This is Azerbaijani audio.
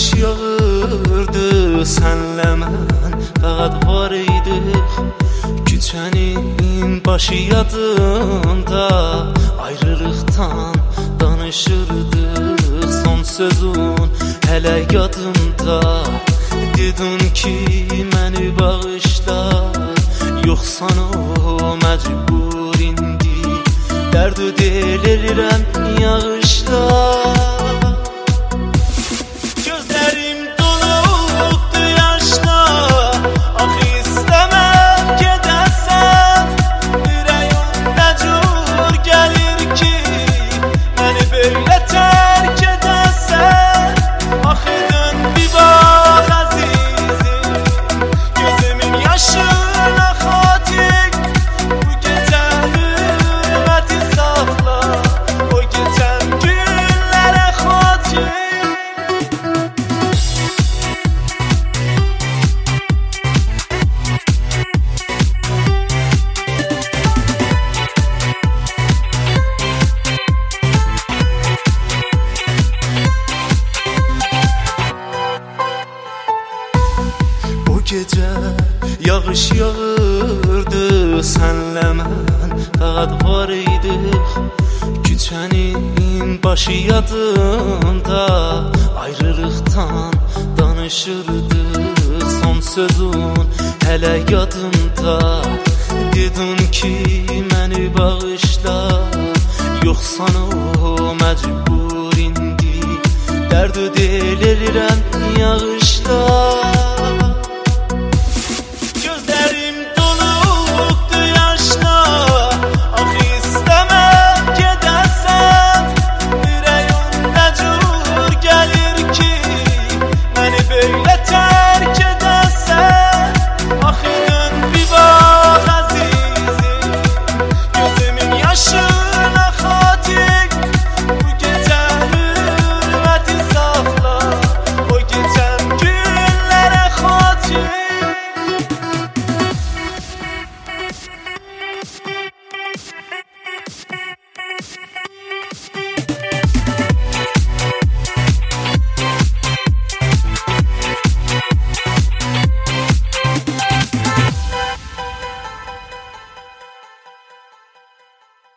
yağış yağırdı, sənlə mən fəqət var idik. Küçənin başı yadımda, ayrılıqdan danışırdıq. Son sözün hələ yadımda, dedin ki məni bağışla. Yoxsan o məcbur indi, dərd delirəm yağışla. Gecə yağış yağırdı, sənlə mən fəqət var idik. Küçənin başı yadımda, ayrılıqdan danışırdıq. Son sözün hələ yadımda, dedin ki məni bağışla. Yoxsan o məcbur indi, dərd delirəm